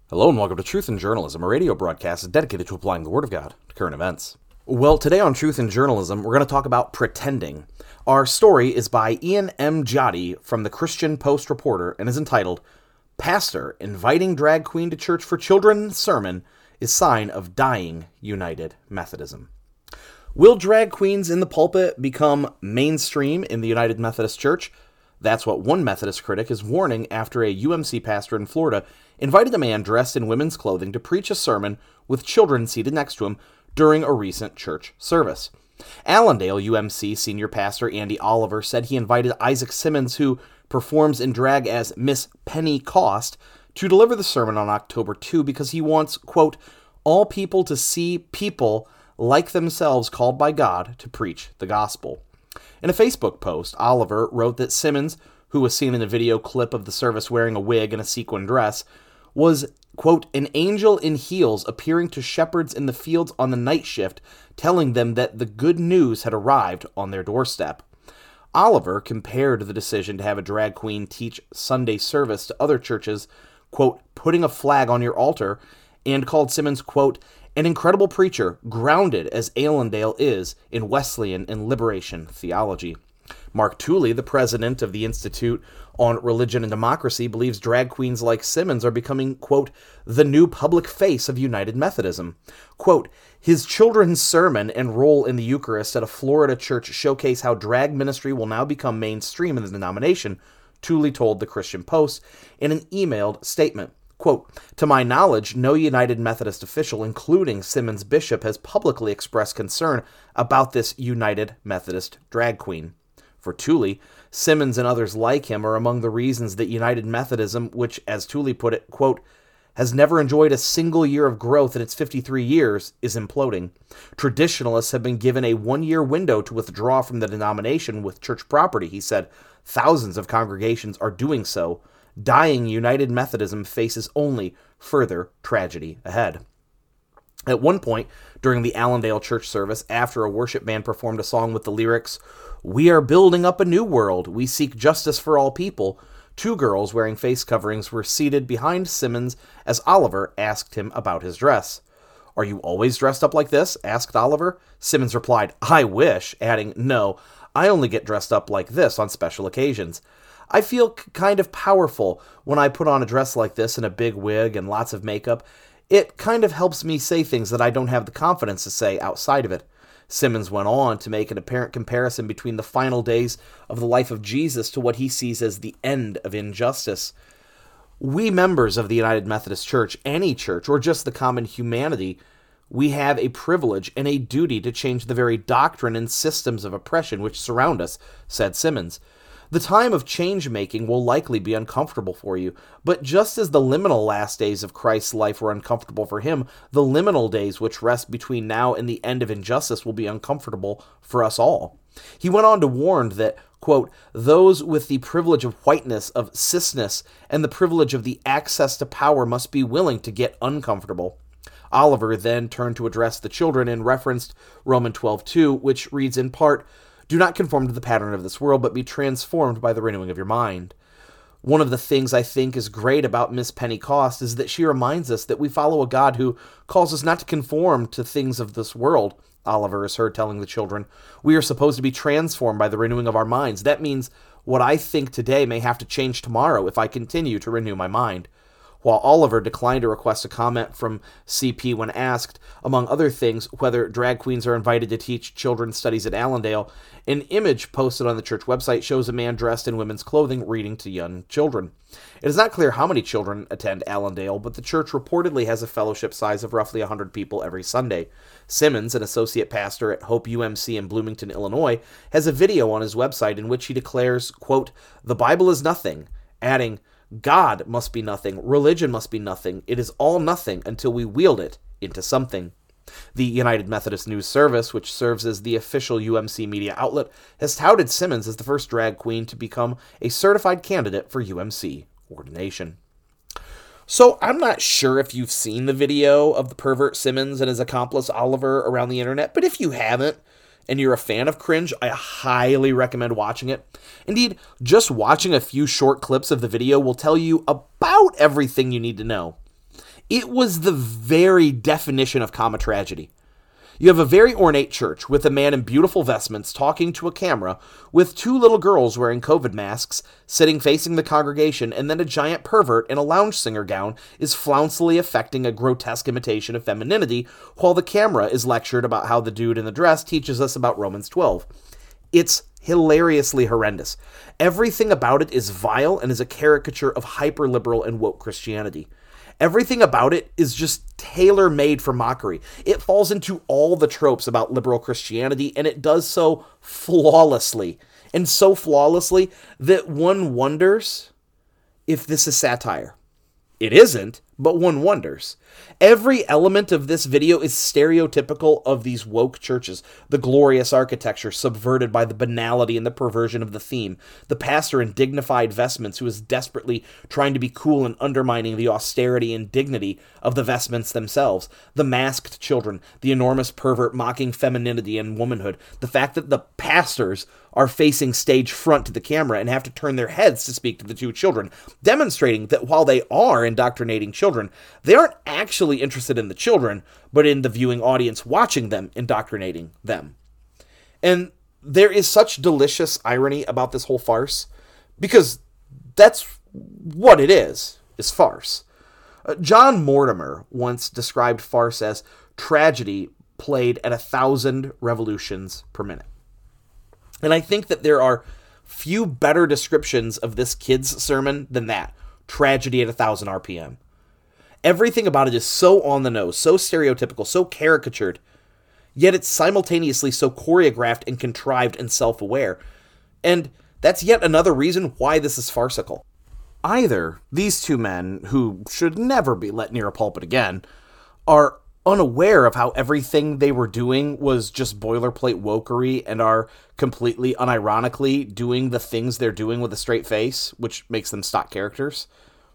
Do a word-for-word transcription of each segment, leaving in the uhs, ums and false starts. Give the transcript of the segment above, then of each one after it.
Hello and welcome to Truth in Journalism, a radio broadcast dedicated to applying the Word of God to current events. Well, today on Truth in Journalism, we're going to talk about pretending. Our story is by Ian M. Joddy from the Christian Post Reporter and is entitled, Pastor Inviting Drag Queen to Church for Children Sermon is Sign of Dying United Methodism. Will drag queens in the pulpit become mainstream in the United Methodist Church? That's what one Methodist critic is warning after a U M C pastor in Florida invited a man dressed in women's clothing to preach a sermon with children seated next to him during a recent church service. Allendale U M C senior pastor Andy Oliver said he invited Isaac Simmons, who performs in drag as Miss Penny Cost, to deliver the sermon on October second because he wants, quote, all people to see people like themselves called by God to preach the gospel. In a Facebook post, Oliver wrote that Simmons, who was seen in a video clip of the service wearing a wig and a sequin dress, was, quote, an angel in heels appearing to shepherds in the fields on the night shift, telling them that the good news had arrived on their doorstep. Oliver compared the decision to have a drag queen teach Sunday service to other churches, quote, putting a flag on your altar, and called Simmons, quote, an incredible preacher, grounded as Allendale is in Wesleyan and liberation theology. Mark Tooley, the president of the Institute on Religion and Democracy, believes drag queens like Simmons are becoming, quote, the new public face of United Methodism. Quote, his children's sermon and role in the Eucharist at a Florida church showcase how drag ministry will now become mainstream in the denomination, Tooley told the Christian Post in an emailed statement. Quote, to my knowledge, no United Methodist official, including Simmons Bishop, has publicly expressed concern about this United Methodist drag queen. For Tooley, Simmons and others like him are among the reasons that United Methodism, which, as Tooley put it, quote, has never enjoyed a single year of growth in its fifty-three years, is imploding. Traditionalists have been given a one-year window to withdraw from the denomination with church property, he said. Thousands of congregations are doing so. Dying United Methodism faces only further tragedy ahead. At one point, during the Allendale church service, after a worship band performed a song with the lyrics, we are building up a new world, we seek justice for all people, two girls wearing face coverings were seated behind Simmons as Oliver asked him about his dress. Are you always dressed up like this? Asked Oliver. Simmons replied, I wish, adding, no, I only get dressed up like this on special occasions. I feel k- kind of powerful when I put on a dress like this and a big wig and lots of makeup. It kind of helps me say things that I don't have the confidence to say outside of it. Simmons went on to make an apparent comparison between the final days of the life of Jesus to what he sees as the end of injustice. We members of the United Methodist Church, any church, or just the common humanity, we have a privilege and a duty to change the very doctrine and systems of oppression which surround us, said Simmons. The time of change-making will likely be uncomfortable for you, but just as the liminal last days of Christ's life were uncomfortable for him, the liminal days which rest between now and the end of injustice will be uncomfortable for us all. He went on to warn that, quote, those with the privilege of whiteness, of cisness, and the privilege of the access to power must be willing to get uncomfortable. Oliver then turned to address the children and referenced Romans twelve two, which reads in part, do not conform to the pattern of this world, but be transformed by the renewing of your mind. One of the things I think is great about Miss Penny Cost is that she reminds us that we follow a God who calls us not to conform to things of this world, Oliver is heard telling the children. We are supposed to be transformed by the renewing of our minds. That means what I think today may have to change tomorrow if I continue to renew my mind. While Oliver declined to request a comment from C P when asked, among other things, whether drag queens are invited to teach children's studies at Allendale, an image posted on the church website shows a man dressed in women's clothing reading to young children. It is not clear how many children attend Allendale, but the church reportedly has a fellowship size of roughly one hundred people every Sunday. Simmons, an associate pastor at Hope U M C in Bloomington, Illinois, has a video on his website in which he declares, quote, the Bible is nothing, adding, God must be nothing, religion must be nothing, it is all nothing until we wield it into something. The United Methodist News Service, which serves as the official U M C media outlet, has touted Simmons as the first drag queen to become a certified candidate for U M C ordination. So I'm not sure if you've seen the video of the pervert Simmons and his accomplice Oliver around the internet, but if you haven't, and you're a fan of cringe, I highly recommend watching it. Indeed, just watching a few short clips of the video will tell you about everything you need to know. It was the very definition of comic tragedy. You have a very ornate church with a man in beautiful vestments talking to a camera with two little girls wearing COVID masks sitting facing the congregation, and then a giant pervert in a lounge singer gown is flouncily affecting a grotesque imitation of femininity while the camera is lectured about how the dude in the dress teaches us about Romans twelve. It's hilariously horrendous. Everything about it is vile and is a caricature of hyper-liberal and woke Christianity. Everything about it is just tailor-made for mockery. It falls into all the tropes about liberal Christianity, and it does so flawlessly. And so flawlessly that one wonders if this is satire. It isn't, but one wonders. Every element of this video is stereotypical of these woke churches. The glorious architecture subverted by the banality and the perversion of the theme. The pastor in dignified vestments who is desperately trying to be cool and undermining the austerity and dignity of the vestments themselves. The masked children. The enormous pervert mocking femininity and womanhood. The fact that the pastors are facing stage front to the camera and have to turn their heads to speak to the two children, demonstrating that while they are indoctrinating children, they aren't actually interested in the children, but in the viewing audience watching them indoctrinating them. And there is such delicious irony about this whole farce, because that's what it is, is farce. Uh, John Mortimer once described farce as tragedy played at a thousand revolutions per minute. And I think that there are few better descriptions of this kid's sermon than that. Tragedy at a thousand R P M. Everything about it is so on the nose, so stereotypical, so caricatured, yet it's simultaneously so choreographed and contrived and self-aware. And that's yet another reason why this is farcical. Either these two men, who should never be let near a pulpit again, are unaware of how everything they were doing was just boilerplate wokery and are completely unironically doing the things they're doing with a straight face, which makes them stock characters,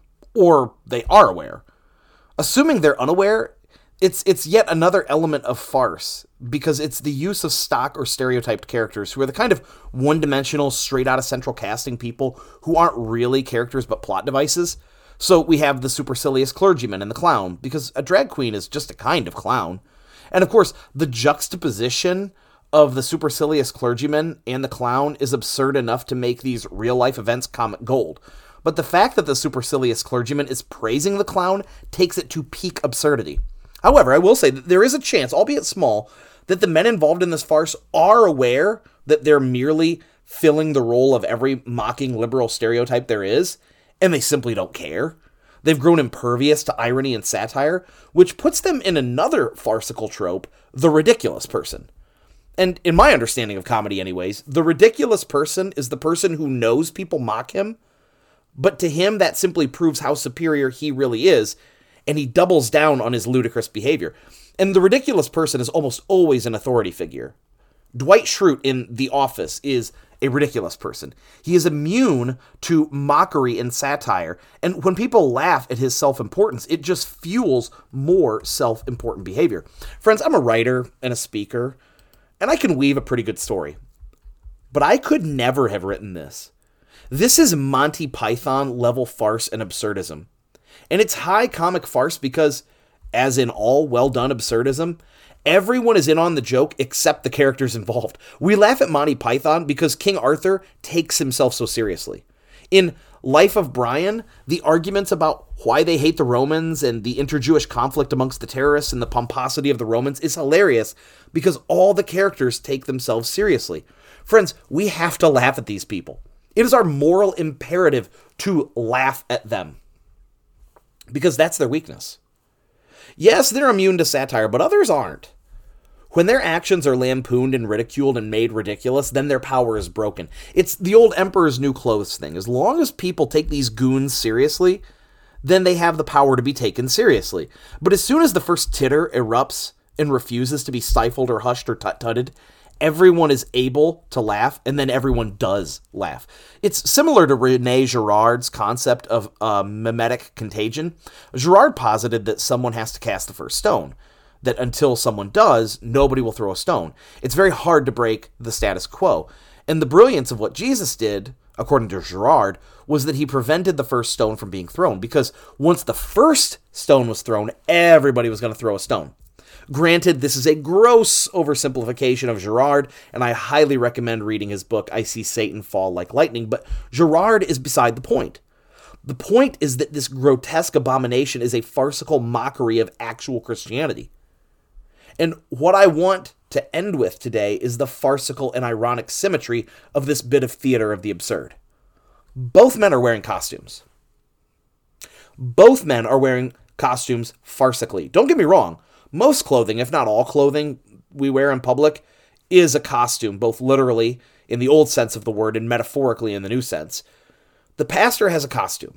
or they are aware. Assuming they're unaware, it's it's yet another element of farce, because it's the use of stock or stereotyped characters who are the kind of one-dimensional, straight-out-of central casting people who aren't really characters but plot devices. So we have the supercilious clergyman and the clown, because a drag queen is just a kind of clown. And of course, the juxtaposition of the supercilious clergyman and the clown is absurd enough to make these real-life events comic gold. But the fact that the supercilious clergyman is praising the clown takes it to peak absurdity. However, I will say that there is a chance, albeit small, that the men involved in this farce are aware that they're merely filling the role of every mocking liberal stereotype there is, and they simply don't care. They've grown impervious to irony and satire, which puts them in another farcical trope, the ridiculous person. And in my understanding of comedy anyways, the ridiculous person is the person who knows people mock him, but to him that simply proves how superior he really is, and he doubles down on his ludicrous behavior. And the ridiculous person is almost always an authority figure. Dwight Schrute in The Office is a ridiculous person. He is immune to mockery and satire, and when people laugh at his self-importance, it just fuels more self-important behavior. Friends, I'm a writer and a speaker, and I can weave a pretty good story. But I could never have written this. This is Monty Python level farce and absurdism. And it's high comic farce because, as in all well-done absurdism, everyone is in on the joke except the characters involved. We laugh at Monty Python because King Arthur takes himself so seriously. In Life of Brian, the arguments about why they hate the Romans and the inter-Jewish conflict amongst the terrorists and the pomposity of the Romans is hilarious because all the characters take themselves seriously. Friends, we have to laugh at these people. It is our moral imperative to laugh at them because that's their weakness. Yes, they're immune to satire, but others aren't. When their actions are lampooned and ridiculed and made ridiculous, then their power is broken. It's the old emperor's new clothes thing. As long as people take these goons seriously, then they have the power to be taken seriously. But as soon as the first titter erupts and refuses to be stifled or hushed or tut-tutted, everyone is able to laugh, and then everyone does laugh. It's similar to Rene Girard's concept of uh, mimetic contagion. Girard posited that someone has to cast the first stone, that until someone does, nobody will throw a stone. It's very hard to break the status quo. And the brilliance of what Jesus did according to Girard, was that he prevented the first stone from being thrown, because once the first stone was thrown, everybody was going to throw a stone. Granted, this is a gross oversimplification of Girard, and I highly recommend reading his book, I See Satan Fall Like Lightning, but Girard is beside the point. The point is that this grotesque abomination is a farcical mockery of actual Christianity. And what I want to end with today is the farcical and ironic symmetry of this bit of theater of the absurd. Both men are wearing costumes. Both men are wearing costumes farcically. Don't get me wrong. Most clothing, if not all clothing we wear in public, is a costume, both literally in the old sense of the word and metaphorically in the new sense. The pastor has a costume.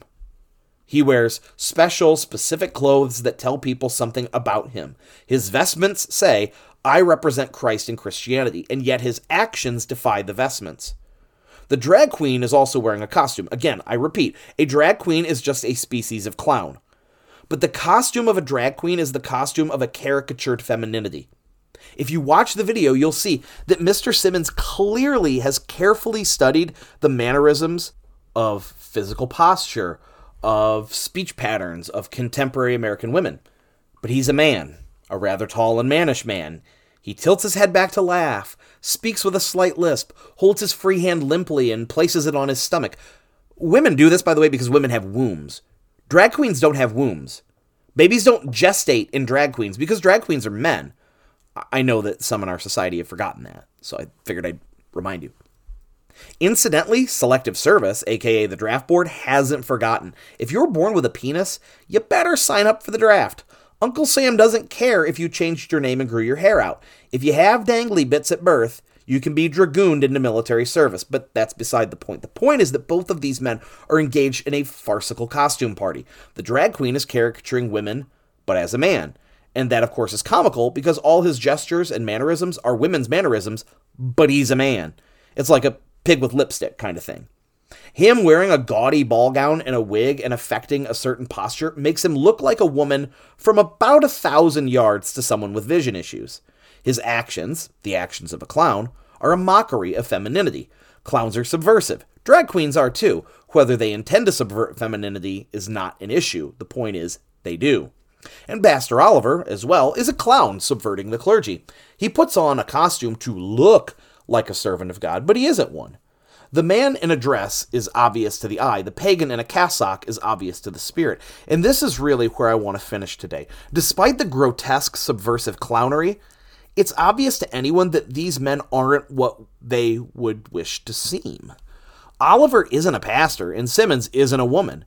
He wears special, specific clothes that tell people something about him. His vestments say, I represent Christ and Christianity, and yet his actions defy the vestments. The drag queen is also wearing a costume. Again, I repeat, a drag queen is just a species of clown. But the costume of a drag queen is the costume of a caricatured femininity. If you watch the video, you'll see that Mister Simmons clearly has carefully studied the mannerisms of physical posture, of speech patterns of contemporary American women. But he's a man, a rather tall and mannish man. He tilts his head back to laugh, speaks with a slight lisp, holds his free hand limply, and places it on his stomach. Women do this, by the way, because women have wombs. Drag queens don't have wombs. Babies don't gestate in drag queens because drag queens are men. I know that some in our society have forgotten that, so I figured I'd remind you. Incidentally, Selective Service, aka the draft board, hasn't forgotten. If you're born with a penis, you better sign up for the draft. Uncle Sam doesn't care if you changed your name and grew your hair out. If you have dangly bits at birth, you can be dragooned into military service, but that's beside the point. The point is that both of these men are engaged in a farcical costume party. The drag queen is caricaturing women, but as a man. And that, of course, is comical because all his gestures and mannerisms are women's mannerisms, but he's a man. It's like a pig with lipstick kind of thing. Him wearing a gaudy ball gown and a wig and affecting a certain posture makes him look like a woman from about a thousand yards to someone with vision issues. His actions, the actions of a clown, are a mockery of femininity. Clowns are subversive. Drag queens are too. Whether they intend to subvert femininity is not an issue. The point is, they do. And Pastor Oliver, as well, is a clown subverting the clergy. He puts on a costume to look like a servant of God, but he isn't one. The man in a dress is obvious to the eye. The pagan in a cassock is obvious to the spirit. And this is really where I want to finish today. Despite the grotesque, subversive clownery, it's obvious to anyone that these men aren't what they would wish to seem. Oliver isn't a pastor, and Simmons isn't a woman.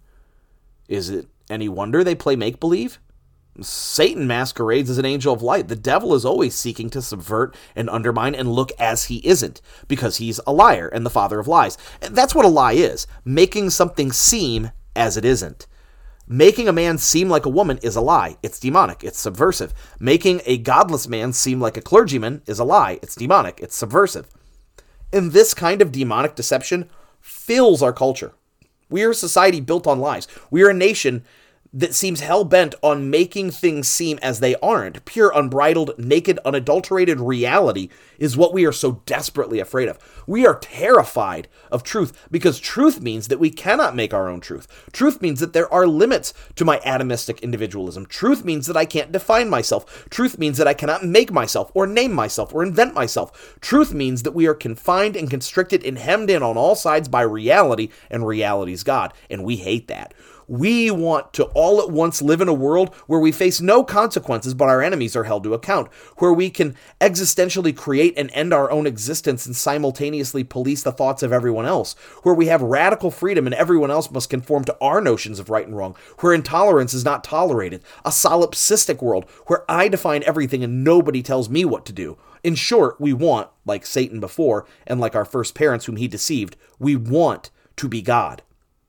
Is it any wonder they play make-believe? Satan masquerades as an angel of light. The devil is always seeking to subvert and undermine and look as he isn't, because he's a liar and the father of lies. And that's what a lie is, making something seem as it isn't. Making a man seem like a woman is a lie. It's demonic. It's subversive. Making a godless man seem like a clergyman is a lie. It's demonic. It's subversive. And this kind of demonic deception fills our culture. We are a society built on lies. We are a nation that seems hell-bent on making things seem as they aren't. Pure, unbridled, naked, unadulterated reality is what we are so desperately afraid of. We are terrified of truth because truth means that we cannot make our own truth. Truth means that there are limits to my atomistic individualism. Truth means that I can't define myself. Truth means that I cannot make myself or name myself or invent myself. Truth means that we are confined and constricted and hemmed in on all sides by reality, and reality's God, and we hate that. We want to all at once live in a world where we face no consequences but our enemies are held to account, where we can existentially create and end our own existence and simultaneously police the thoughts of everyone else, where we have radical freedom and everyone else must conform to our notions of right and wrong, where intolerance is not tolerated, a solipsistic world where I define everything and nobody tells me what to do. In short, we want, like Satan before and like our first parents whom he deceived, we want to be God.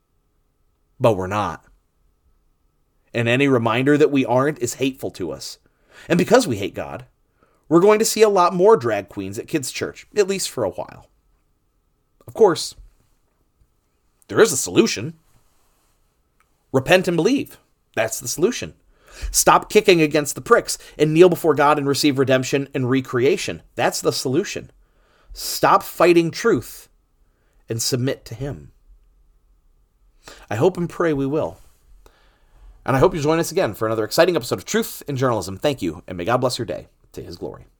But we're not. And any reminder that we aren't is hateful to us. And because we hate God, we're going to see a lot more drag queens at kids' church, at least for a while. Of course, there is a solution. Repent and believe. That's the solution. Stop kicking against the pricks and kneel before God and receive redemption and recreation. That's the solution. Stop fighting truth and submit to him? I hope and pray we will. And I hope you join us again for another exciting episode of Truth in Journalism. Thank you, and may God bless your day to his glory.